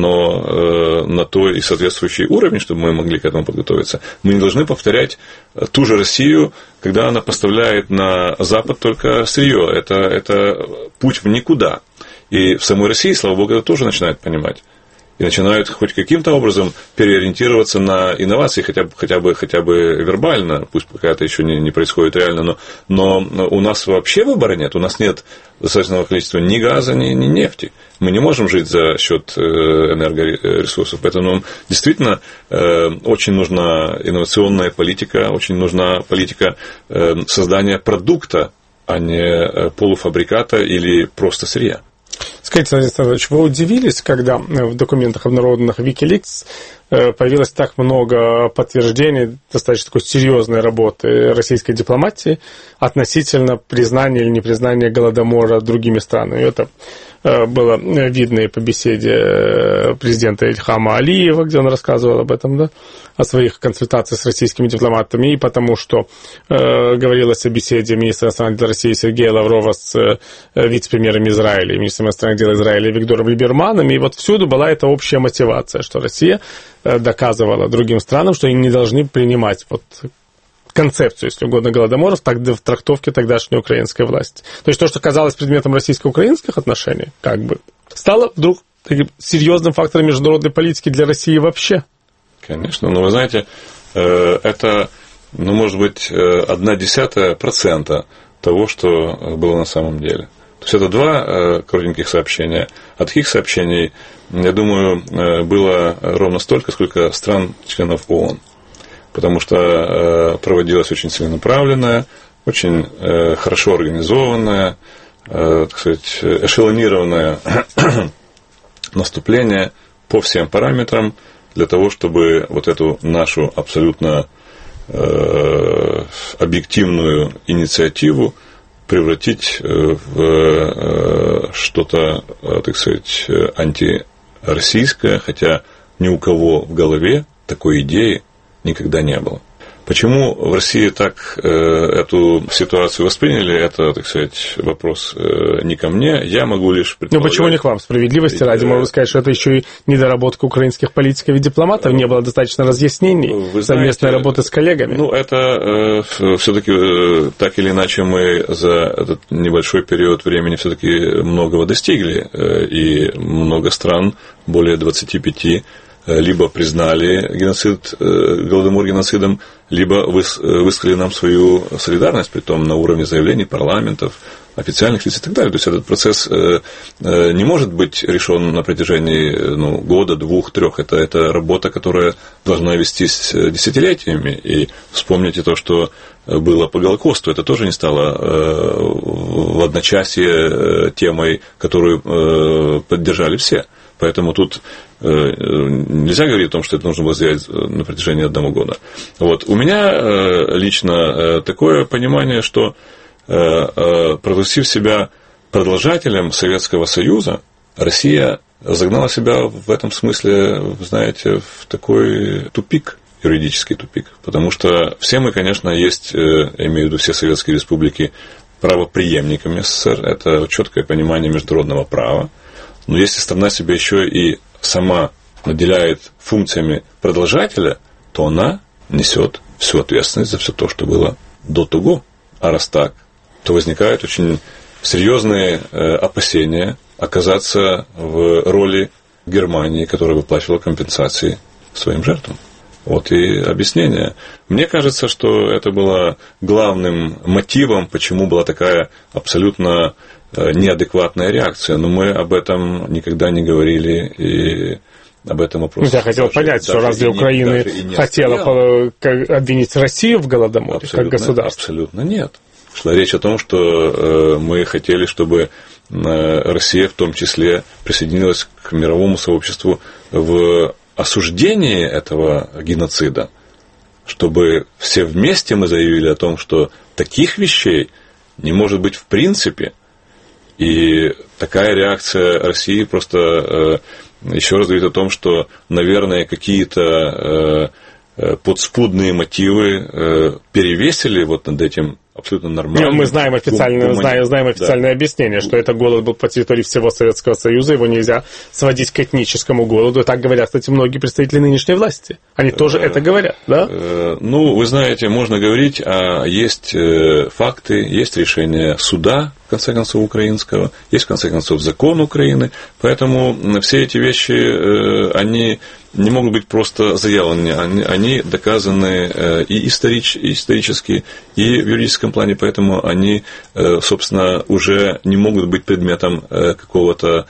но на то и соответствующий уровень, чтобы мы могли к этому подготовиться. Мы не должны повторять ту же Россию, когда она поставляет на Запад только сырье. Это, это путь в никуда. И в самой России, слава богу, это тоже начинают понимать. И начинают хоть каким-то образом переориентироваться на инновации, хотя бы, хотя бы, хотя бы вербально, пусть пока это еще не, не происходит реально, но, но у нас вообще выбора нет, у нас нет достаточного количества ни газа, ни, ни нефти. Мы не можем жить за счет энергоресурсов, поэтому нам действительно очень нужна инновационная политика, очень нужна политика создания продукта, а не полуфабриката или просто сырья. Скажите, Владимир Александрович, вы удивились, когда в документах, обнародованных в Wikileaks, появилось так много подтверждений достаточно такой серьезной работы российской дипломатии относительно признания или непризнания Голодомора другими странами? Это было видно и по беседе президента Ильхама Алиева, где он рассказывал об этом, да, о своих консультациях с российскими дипломатами, и потому что э, говорилось о беседе министра иностранных дел России Сергея Лаврова с э, вице-премьером Израиля и министром иностранных дел Израиля Виктором Либерманом, и вот всюду была эта общая мотивация, что Россия э, доказывала другим странам, что они не должны принимать вот концепцию, если угодно, Голодоморов в трактовке тогдашней украинской власти. То есть то, что казалось предметом российско-украинских отношений, как бы, стало вдруг таким серьезным фактором международной политики для России вообще. Конечно, но вы знаете, это, ну, может быть, одна десятая процента того, что было на самом деле. То есть это два коротеньких сообщения. А таких сообщений, я думаю, было ровно столько, сколько стран-членов ООН. Потому что проводилась очень целенаправленная, очень хорошо организованная, так сказать, эшелонированное наступление по всем параметрам для того, чтобы вот эту нашу абсолютно объективную инициативу превратить в что-то, так сказать, антироссийское, хотя ни у кого в голове такой идеи никогда не было. Почему в России так э, эту ситуацию восприняли, это, так сказать, вопрос э, не ко мне, я могу лишь предполагать. Ну почему не к вам? Справедливости ради, э, можно сказать, что это еще и недоработка украинских политиков и дипломатов, не было достаточно разъяснений, вы совместной знаете, работы с коллегами. Ну, это э, все-таки э, так или иначе мы за этот небольшой период времени все-таки многого достигли, э, и много стран, более двадцати пяти, либо признали геноцид, Голодомор геноцидом, либо высказали нам свою солидарность, притом на уровне заявлений парламентов, официальных лиц и так далее. То есть этот процесс не может быть решен на протяжении ну, года, двух, трех. Это, это работа, которая должна вестись десятилетиями. И вспомните то, что было по Голокосту. Это тоже не стало в одночасье темой, которую поддержали все. Поэтому тут нельзя говорить о том, что это нужно было сделать на протяжении одного года. Вот. У меня лично такое понимание, что прогласив себя продолжателем Советского Союза, Россия загнала себя в этом смысле, вы знаете, в такой тупик, юридический тупик. Потому что все мы, конечно, есть, я имею в виду все советские республики, правопреемниками СССР. Это четкое понимание международного права. Но если страна себя еще и сама наделяет функциями продолжателя, то она несет всю ответственность за все то, что было до того. А раз так, то возникают очень серьезные опасения оказаться в роли Германии, которая выплачивала компенсации своим жертвам. Вот и объяснение. Мне кажется, что это было главным мотивом, почему была такая абсолютно неадекватная реакция. Но мы об этом никогда не говорили, и об этом вопрос. Я хотел даже, понять, что разве Украина не хотела обвинить Россию в Голодоморе абсолютно, как государство? Абсолютно нет. Шла речь о том, что мы хотели, чтобы Россия в том числе присоединилась к мировому сообществу в осуждении этого геноцида, чтобы все вместе мы заявили о том, что таких вещей не может быть в принципе. И такая реакция России просто еще раз говорит о том, что, наверное, какие-то подспудные мотивы перевесили вот над этим абсолютно нормально. Мы знаем официальное, гум- знаем, знаем официальное да. объяснение, что это голод был по территории всего Советского Союза, его нельзя сводить к этническому голоду. Так говорят, кстати, многие представители нынешней власти. Они тоже это говорят, да? Ну, вы знаете, можно говорить, а есть факты, есть решение суда, в конце концов, украинского, есть, в конце концов, закон Украины, поэтому все эти вещи, они не могут быть просто заявлены, они, они доказаны и историч, исторически, и в юридическом плане, поэтому они, собственно, уже не могут быть предметом какого-то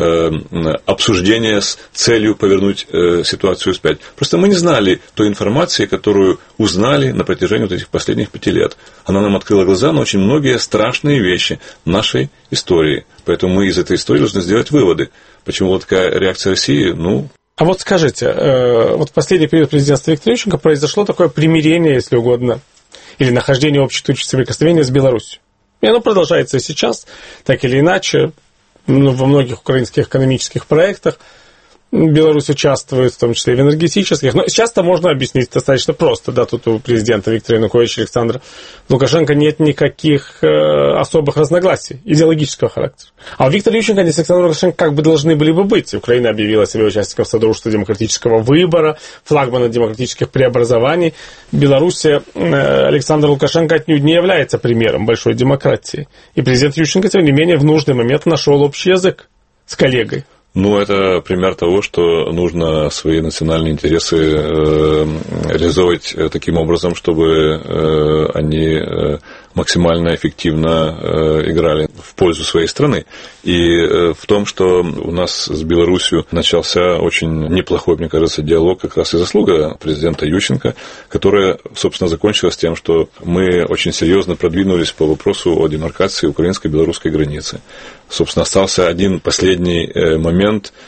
обсуждения с целью повернуть ситуацию вспять. Просто мы не знали той информации, которую узнали на протяжении вот этих последних пяти лет. Она нам открыла глаза на очень многие страшные вещи нашей истории. Поэтому мы из этой истории должны сделать выводы. Почему вот такая реакция России, ну... А вот скажите, вот в последний период президентства Виктора Ющенко произошло такое примирение, если угодно, или нахождение общей точки соприкосновения с Беларусью. И оно продолжается и сейчас, так или иначе, во многих украинских экономических проектах. Беларусь участвует, в том числе и в энергетических. Но часто можно объяснить достаточно просто. Да, тут у президента Виктора Януковича и Александра Лукашенко нет никаких э, особых разногласий идеологического характера. А у Виктора Ющенко и Александра Лукашенко как бы должны были бы быть. Украина объявила себя участником Содружества демократического выбора, флагмана демократических преобразований. Белоруссия э, Александр Лукашенко отнюдь не является примером большой демократии. И президент Ющенко, тем не менее, в нужный момент нашел общий язык с коллегой. Ну, это пример того, что нужно свои национальные интересы э, реализовывать таким образом, чтобы э, они э, максимально эффективно э, играли в пользу своей страны. И э, в том, что у нас с Беларусью начался очень неплохой, мне кажется, диалог, как раз и заслуга президента Ющенко, которая, собственно, закончилась тем, что мы очень серьезно продвинулись по вопросу о демаркации украинско-белорусской границы. Собственно, остался один последний момент –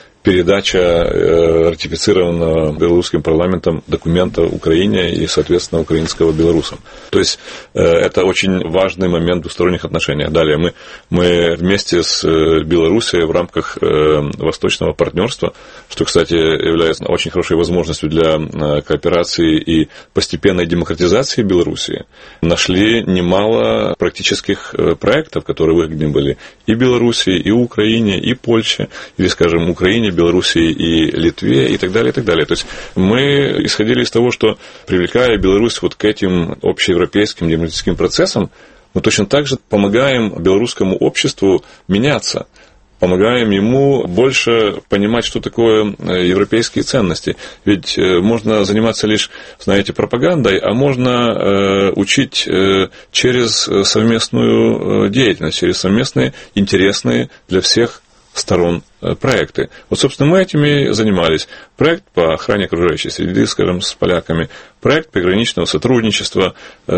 передача ратифицированного белорусским парламентом документа Украине и, соответственно, украинского белорусам. То есть, это очень важный момент в двусторонних отношениях. Далее, мы, мы вместе с Белоруссией в рамках восточного партнерства, что, кстати, является очень хорошей возможностью для кооперации и постепенной демократизации Белоруссии, нашли немало практических проектов, которые выгодны были и Белоруссии, и Украине, и Польше, или, скажем, Украине, Белоруссии и Литве и так далее, и так далее. То есть мы исходили из того, что привлекая Беларусь вот к этим общеевропейским демократическим процессам, мы точно так же помогаем белорусскому обществу меняться, помогаем ему больше понимать, что такое европейские ценности. Ведь можно заниматься лишь, знаете, пропагандой, а можно учить через совместную деятельность, через совместные интересные для всех сторон проекты. Вот, собственно, мы этими занимались. Проект по охране окружающей среды, скажем, с поляками, проект приграничного сотрудничества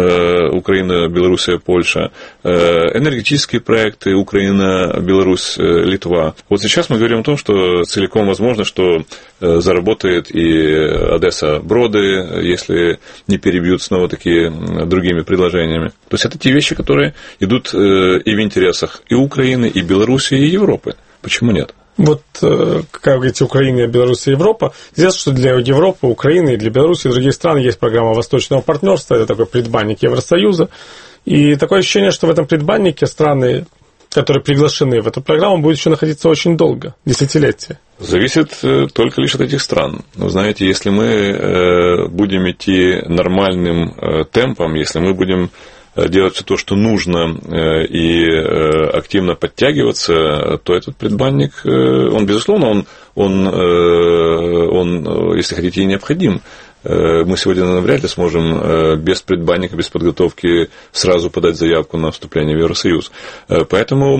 э, Украина, Белоруссия, Польша, э, энергетические проекты Украина, Беларусь, э, Литва. Вот сейчас мы говорим о том, что целиком возможно, что э, заработает и Одесса Броды, если не перебьют снова такие другими предложениями. То есть это те вещи, которые идут э, и в интересах и Украины, и Белоруссии, и Европы. Почему нет? Вот, как говорите, Украина, Беларусь и Европа. Известно, что для Европы, Украины и для Беларуси и других стран есть программа Восточного партнерства. Это такой предбанник Евросоюза. И такое ощущение, что в этом предбаннике страны, которые приглашены в эту программу, будут еще находиться очень долго, десятилетия. Зависит только лишь от этих стран. Но, знаете, если мы будем идти нормальным темпом, если мы будем делать все то, что нужно, и активно подтягиваться, то этот предбанник, он, безусловно, он, он, он, если хотите, и необходим мы сегодня навряд ли сможем без предбанника, без подготовки сразу подать заявку на вступление в Евросоюз. Поэтому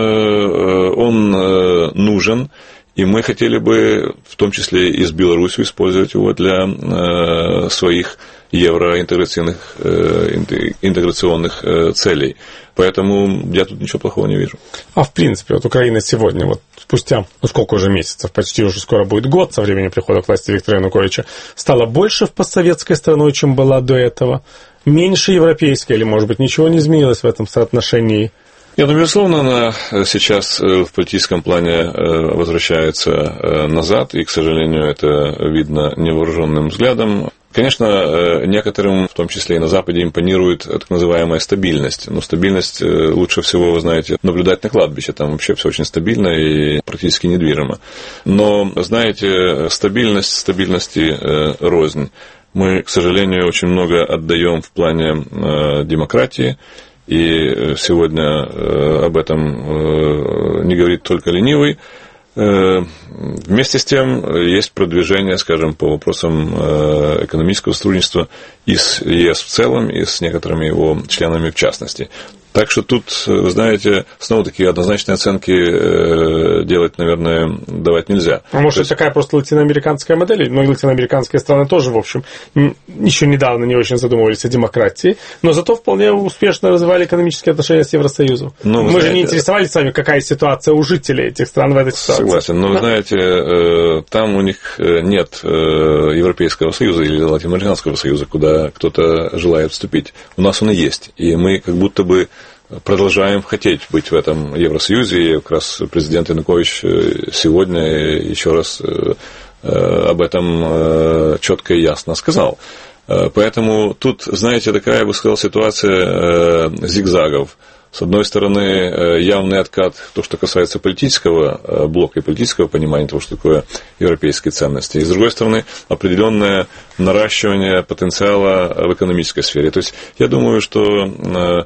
он нужен. И мы хотели бы, в том числе и с Беларусью, использовать его для э, своих евроинтеграционных э, интеграционных э, целей. Поэтому я тут ничего плохого не вижу. А в принципе, вот Украина сегодня, вот спустя, ну сколько уже месяцев, почти уже скоро будет год со времени прихода к власти Виктора Януковича, стала больше постсоветской страной, чем была до этого? Меньше европейской, или, может быть, ничего не изменилось в этом соотношении? Нет, ну, безусловно, она сейчас в политическом плане возвращается назад, и, к сожалению, это видно невооруженным взглядом. Конечно, некоторым, в том числе и на Западе, импонирует так называемая стабильность. Но стабильность лучше всего, вы знаете, наблюдать на кладбище. Там вообще все очень стабильно и практически недвижимо. Но, знаете, стабильность стабильности рознь. Мы, к сожалению, очень много отдаем в плане демократии. И сегодня об этом не говорит только ленивый. Вместе с тем есть продвижение, скажем, по вопросам экономического сотрудничества и с ЕС в целом, и с некоторыми его членами в частности. Так что тут, вы знаете, снова такие однозначные оценки делать, наверное, давать нельзя. А может, это такая просто латиноамериканская модель? Ну, и латиноамериканские страны тоже, в общем, еще недавно не очень задумывались о демократии, но зато вполне успешно развивали экономические отношения с Евросоюзом. Но, Мы знаете, же не интересовались с вами, какая ситуация у жителей этих стран в этой ситуации. Согласен, но, вы знаете, там у них нет Европейского Союза или Латиноамериканского Союза, куда кто-то желает вступить. У нас он и есть, и мы как будто бы продолжаем хотеть быть в этом Евросоюзе, и как раз президент Янукович сегодня еще раз об этом четко и ясно сказал. Поэтому тут, знаете, такая, я бы сказал, ситуация зигзагов. С одной стороны, явный откат в то, что касается политического блока и политического понимания того, что такое европейские ценности. И с другой стороны, определенное наращивание потенциала в экономической сфере. То есть, я думаю, что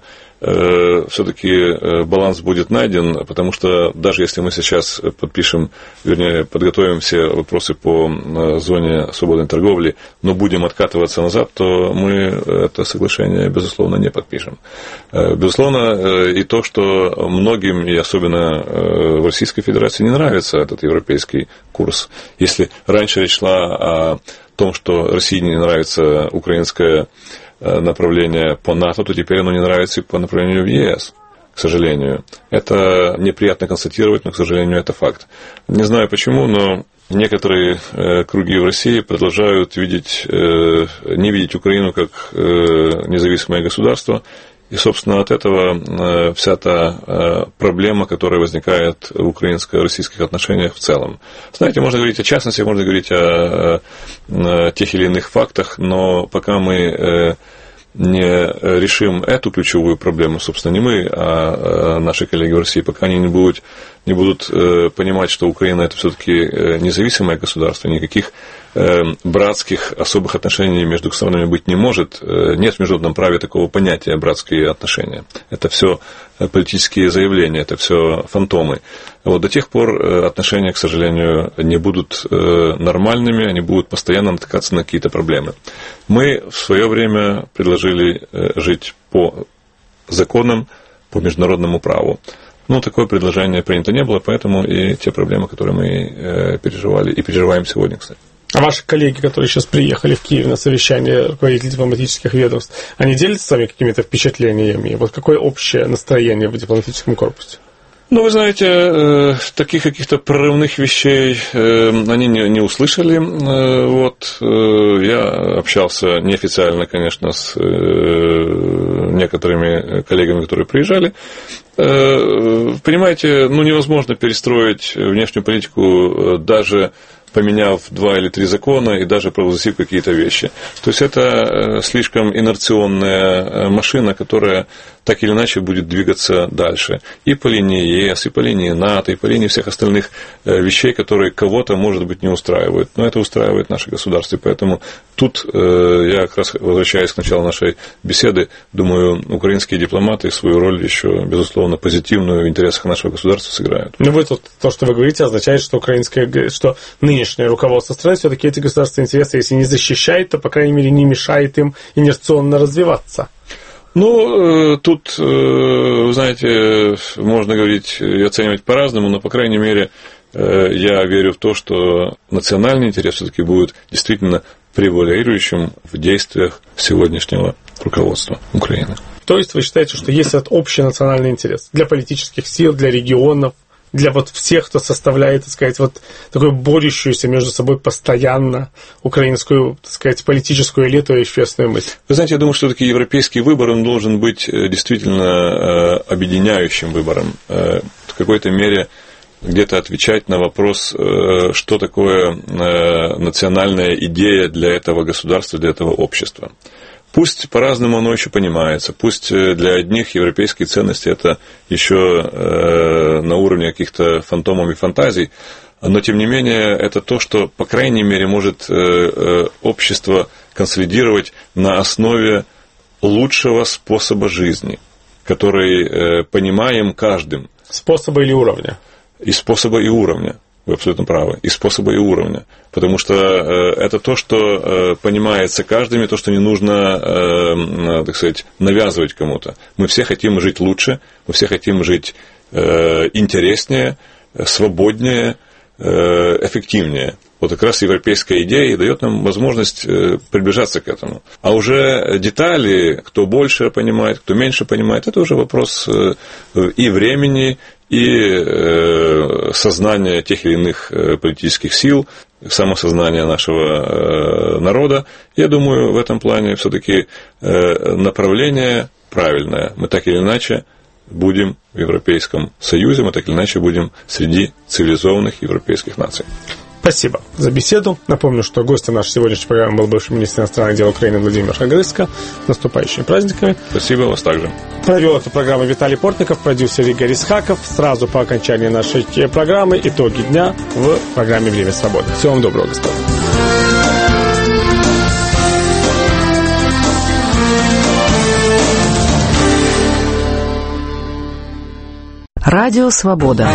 все-таки баланс будет найден, потому что даже если мы сейчас подпишем, вернее, подготовим все вопросы по зоне свободной торговли, но будем откатываться назад, то мы это соглашение, безусловно, не подпишем. Безусловно, и то, что многим, и особенно в Российской Федерации, не нравится этот европейский курс. Если раньше речь шла о том, что России не нравится украинская направление по НАТО, то теперь оно не нравится и по направлению в ЕС, к сожалению. Это неприятно констатировать, но, к сожалению, это факт. Не знаю почему, но некоторые круги в России продолжают видеть, не видеть Украину как независимое государство. И, собственно, от этого вся та проблема, которая возникает в украинско-российских отношениях в целом. Знаете, можно говорить о частности, можно говорить о тех или иных фактах, но пока мы не решим эту ключевую проблему, собственно, не мы, а наши коллеги в России, пока они не будут, не будут понимать, что Украина – это все-таки независимое государство, никаких братских особых отношений между странами быть не может. Нет в международном праве такого понятия братские отношения. Это все политические заявления, это все фантомы. Вот до тех пор отношения, к сожалению, не будут нормальными, они будут постоянно натыкаться на какие-то проблемы. Мы в свое время предложили жить по законам, по международному праву. Но такое предложение принято не было, поэтому и те проблемы, которые мы переживали и переживаем сегодня, кстати. А ваши коллеги, которые сейчас приехали в Киев на совещание руководителей дипломатических ведомств, они делятся с вами какими-то впечатлениями? Вот какое общее настроение в дипломатическом корпусе? Ну, вы знаете, таких каких-то прорывных вещей они не, не услышали. Вот, я общался неофициально, конечно, с некоторыми коллегами, которые приезжали. Понимаете, ну, невозможно перестроить внешнюю политику даже поменяв два или три закона и даже провозгласив какие-то вещи. То есть это слишком инерционная машина, которая так или иначе будет двигаться дальше. И по линии ЕС, и по линии НАТО, и по линии всех остальных вещей, которые кого-то, может быть, не устраивают. Но это устраивает наше государство. И поэтому тут я как раз возвращаясь к началу нашей беседы, думаю, украинские дипломаты свою роль еще, безусловно, позитивную в интересах нашего государства сыграют. Ну, вы тут, то, что вы говорите, означает, что украинское, что нынешнее руководство страны все-таки эти государственные интересы, если не защищает, то, по крайней мере, не мешает им инерционно развиваться. Ну, тут, вы знаете, можно говорить и оценивать по-разному, но, по крайней мере, я верю в то, что национальный интерес все-таки будет действительно превалирующим в действиях сегодняшнего руководства Украины. То есть вы считаете, что есть этот общий национальный интерес для политических сил, для регионов, для вот всех, кто составляет, так сказать, вот такую борющуюся между собой постоянно украинскую, так сказать, политическую элиту и общественную мысль? Вы знаете, я думаю, что все-таки европейский выбор, он должен быть действительно объединяющим выбором. В какой-то мере где-то отвечать на вопрос, что такое национальная идея для этого государства, для этого общества. Пусть по-разному оно еще понимается, пусть для одних европейские ценности это еще на уровне каких-то фантомов и фантазий, но тем не менее это то, что, по крайней мере, может общество консолидировать на основе лучшего способа жизни, который понимаем каждым. Способа или уровня? И способа, и уровня. Вы абсолютно правы. И способа, и уровня. Потому что это то, что понимается каждым, то, что не нужно, так сказать, навязывать кому-то. Мы все хотим жить лучше, мы все хотим жить интереснее, свободнее, эффективнее. Вот как раз европейская идея и дает нам возможность приближаться к этому. А уже детали, кто больше понимает, кто меньше понимает, это уже вопрос и времени, и сознания тех или иных политических сил, самосознания нашего народа. Я думаю, в этом плане все-таки направление правильное. Мы так или иначе будем в Европейском Союзе, мы так или иначе будем среди цивилизованных европейских наций. Спасибо за беседу. Напомню, что гостем нашей сегодняшней программы был бывший министр иностранных дел Украины Владимир Огрызко. С наступающими праздниками. Спасибо, вас также. Провел эту программу Виталий Портников, продюсер Игорь Исхаков. Сразу по окончании нашей программы итоги дня в программе «Время свободы». Всего вам доброго, господа. Радио «Свобода».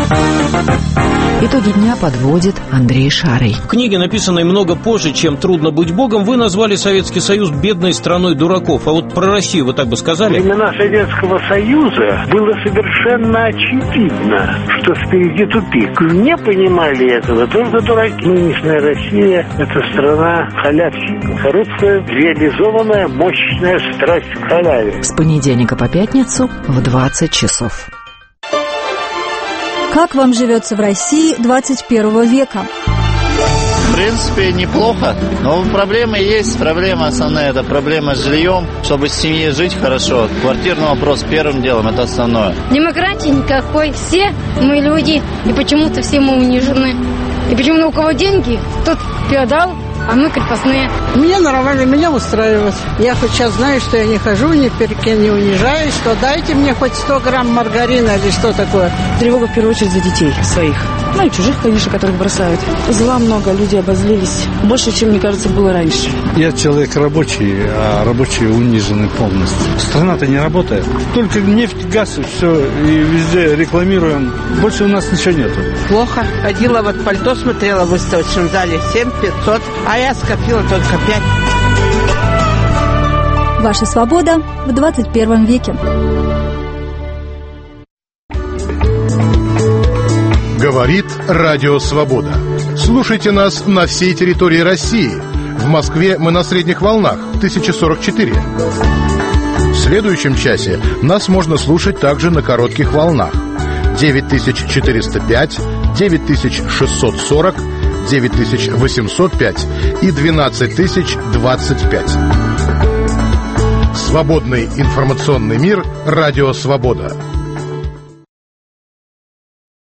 Итоги дня подводит Андрей Шарый. В книге, написанной много позже, чем «Трудно быть Богом», вы назвали Советский Союз бедной страной дураков. А вот про Россию вы так бы сказали? В времена Советского Союза было совершенно очевидно, что впереди тупик. Не понимали этого только дураки. Нынешняя Россия – это страна халявщиков. Русская реализованная мощная страсть к халяве. С понедельника по пятницу в двадцать часов. Как вам живется в России двадцать первого века? В принципе, неплохо, но проблемы есть. Проблема основная – это проблема с жильем. Чтобы с семьей жить хорошо, квартирный вопрос первым делом – это основное. Демократии никакой. Все мы люди, и почему-то все мы унижены. И почему у кого деньги, тот феодал, а мы крепостные. Меня нормально, меня устраивает. Я хоть сейчас знаю, что я не хожу, ни перед кем не унижаюсь, что дайте мне хоть сто грамм маргарина или что такое. Тревога в первую очередь за детей своих. Ну и чужих, конечно, которых бросают. Зла много, люди обозлились. Больше, чем, мне кажется, было раньше. Я человек рабочий, а рабочие унижены полностью. Страна-то не работает. Только нефть, газ и все, и везде рекламируем. Больше у нас ничего нету. Плохо. Ходила, вот пальто смотрела в выставочном зале, семь пятьсот, а я скопила только пять. Ваша свобода в двадцать первом веке. Говорит Радио Свобода. Слушайте нас на всей территории России. В Москве мы на средних волнах тысяча сорок четыре. В следующем часе нас можно слушать также на коротких волнах девять тысяч четыреста пять, девять тысяч шестьсот сорок, девять тысяч восемьсот пять и двенадцать тысяч двадцать пять. Свободный информационный мир. Радио Свобода.